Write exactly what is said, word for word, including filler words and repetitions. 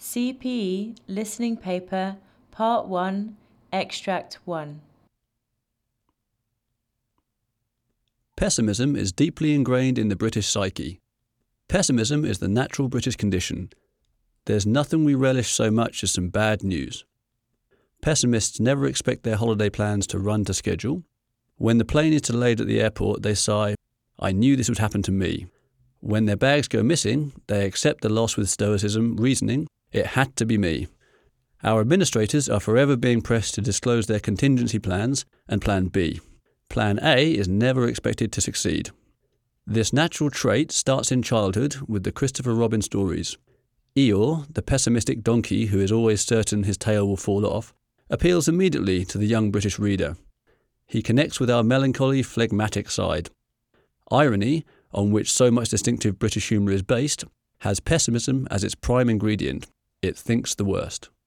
C P E Listening Paper, Part one, Extract one. Pessimism is deeply ingrained in the British psyche. Pessimism is the natural British condition. There's nothing we relish so much as some bad news. Pessimists never expect their holiday plans to run to schedule. When the plane is delayed at the airport, they sigh, "I knew this would happen to me." When their bags go missing, they accept the loss with stoicism, reasoning, "It had to be me." Our administrators are forever being pressed to disclose their contingency plans and Plan B. Plan A is never expected to succeed. This natural trait starts in childhood with the Christopher Robin stories. Eeyore, the pessimistic donkey who is always certain his tail will fall off, appeals immediately to the young British reader. He connects with our melancholy, phlegmatic side. Irony, on which so much distinctive British humour is based, has pessimism as its prime ingredient. It thinks the worst.